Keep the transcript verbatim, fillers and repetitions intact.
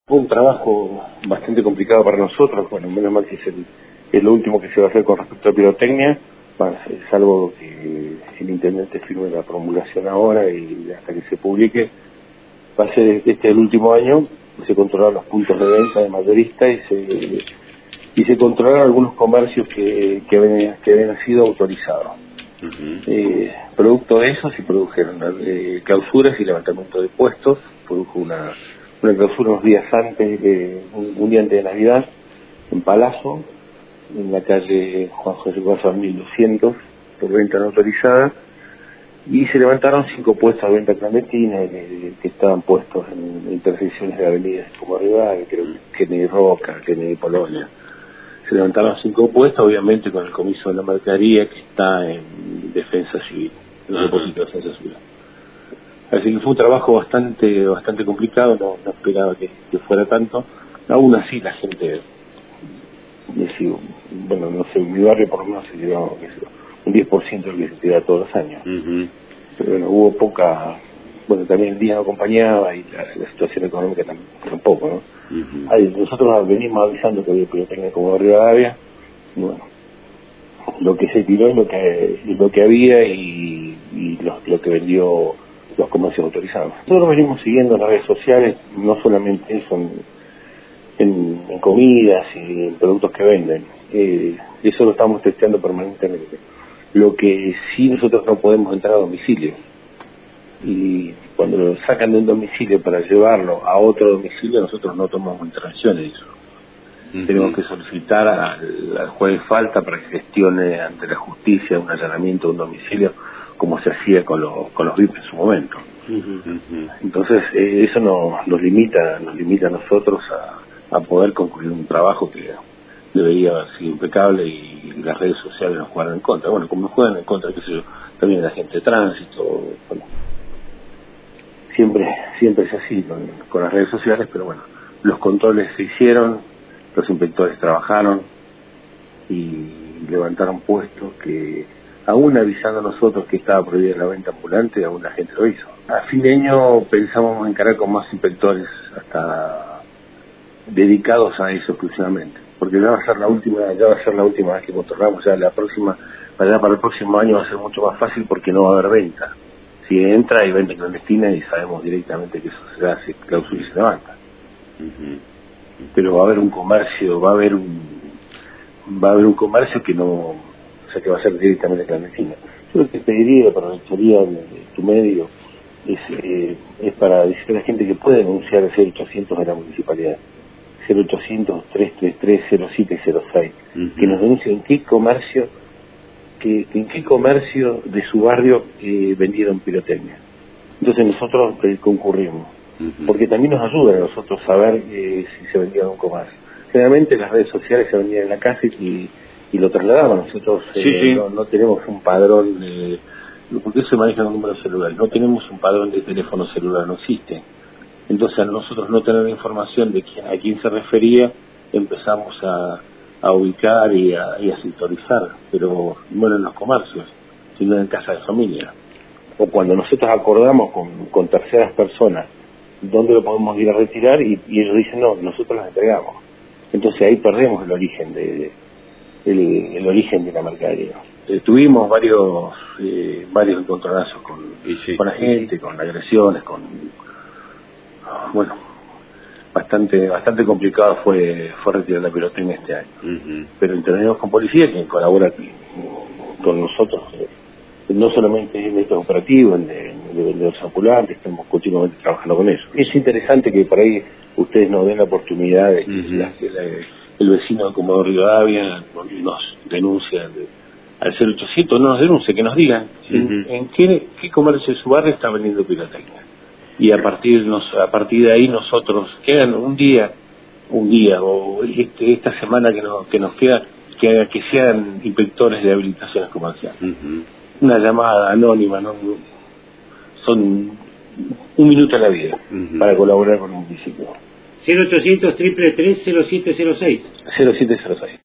Fue un trabajo bastante complicado para nosotros, bueno, menos mal que es, el, es lo último que se va a hacer con respecto a pirotecnia, bueno, es algo que el intendente firme la promulgación ahora y hasta que se publique, va a ser este el último año, se controlaron los puntos de venta de mayorista y se y se controlaron algunos comercios que, que, habían, que habían sido autorizados. Uh-huh. eh, producto de eso se produjeron eh, clausuras y levantamiento de puestos, produjo una una clausura unos días antes, de, un, un día antes de Navidad, en Palazzo, en la calle Juan José Guasar mil doscientos, por venta no autorizada, y se levantaron cinco puestos de venta clandestina que, que estaban puestos en intersecciones de avenidas como Rivadavia, creo que Kennedy Roca, Kennedy Polonia. Se levantaron cinco puestos, obviamente con el comiso de la mercadería que está en defensa civil, en el depósito de defensa civil. Así que fue un trabajo bastante bastante complicado, no, no esperaba que, que fuera tanto. Aún así la gente, decía, bueno, no sé, en mi barrio por lo menos se tiró un diez por ciento de lo que se tira todos los años. Uh-huh. Pero bueno, hubo poca, bueno, también el día no acompañaba y la, la situación económica tampoco, ¿no? Uh-huh. Ahí, nosotros venimos avisando que había pirotecnia como Rivadavia, y bueno, lo que se tiró es lo que, lo que había y, y lo, lo que vendió los comercios autorizados. Nosotros venimos siguiendo las redes sociales, no solamente eso en, en, en comidas y en productos que venden, eh, eso lo estamos testeando permanentemente. Lo que sí nosotros no podemos entrar a domicilio, y cuando lo sacan de un domicilio para llevarlo a otro domicilio, nosotros no tomamos intervención en eso. Uh-huh. Tenemos que solicitar al, al juez de falta para que gestione ante la justicia un allanamiento de un domicilio, como se hacía con los con los V I P en su momento. Uh-huh. Entonces eh, eso no, nos limita nos limita a nosotros a, a poder concluir un trabajo que debería haber sido impecable, y las redes sociales nos juegan en contra. Bueno, como nos juegan en contra, qué sé yo, también la gente de tránsito, bueno, siempre siempre es así con, con las redes sociales, pero bueno, los controles se hicieron, los inspectores trabajaron y levantaron puestos que, aún avisando a nosotros que estaba prohibida la venta ambulante, aún la gente lo hizo. A fin de año pensamos encarar con más inspectores hasta dedicados a eso exclusivamente, porque ya va a ser la última, ya va a ser la última vez que controlamos. Ya la próxima, allá para el próximo año va a ser mucho más fácil porque no va a haber venta. Si entra hay venta clandestina y sabemos directamente que eso se hace, clausura y se levanta. Uh-huh. Pero va a haber un comercio, va a haber un, va a haber un comercio que no, o sea, que va a ser directamente clandestina. Yo lo que pediría para la autoría de, de tu medio es, eh, es para decirle a la gente que puede denunciar el cero ochocientos de la municipalidad, cero ochocientos, tres tres tres, cero siete cero seis, uh-huh. Que nos denuncie en qué comercio, que, que en qué comercio de su barrio eh, vendieron pirotecnia. Entonces nosotros eh, concurrimos, uh-huh. Porque también nos ayuda a nosotros saber eh, si se vendía en un comercio. Generalmente las redes sociales se vendían en la casa y y lo trasladaban. Nosotros eh, sí, sí. No, no tenemos un padrón de, porque eso se maneja en números celulares, no tenemos un padrón de teléfono celular, no existe. Entonces, al nosotros no tener información de quién, a quién se refería, empezamos a, a ubicar y a, y a sectorizar, pero no en los comercios, sino en casa de familia. O cuando nosotros acordamos con, con terceras personas dónde lo podemos ir a retirar, y, y ellos dicen, no, nosotros las entregamos. Entonces ahí perdemos el origen de, de El, el origen de la mercadería. Eh, tuvimos varios eh, varios encontronazos con, sí. con la gente, con agresiones, con bueno, bastante bastante complicado fue fue retirar la pirotecnia este año. Uh-huh. Pero intervenimos con policía, que colabora con nosotros, eh, no solamente en estos operativos, en de vendedores ambulantes, estamos continuamente trabajando con eso. Es interesante que por ahí ustedes nos den la oportunidad de que uh-huh. la, la, el vecino de Comodoro Rivadavia nos denuncia de, al cero ochocientos, no nos denuncie, que nos digan uh-huh. en, en qué, qué comercio de su barrio está vendiendo pirotecnia. Y a partir, nos, a partir de ahí nosotros, quedan un día, un día o este, esta semana que nos, que nos queda, que, que sean inspectores de habilitaciones comerciales. Uh-huh. Una llamada anónima, ¿no? Son un minuto en la vida uh-huh. para colaborar con el municipio. cero ochocientos, tres tres tres, cero siete cero seis. cero siete cero seis.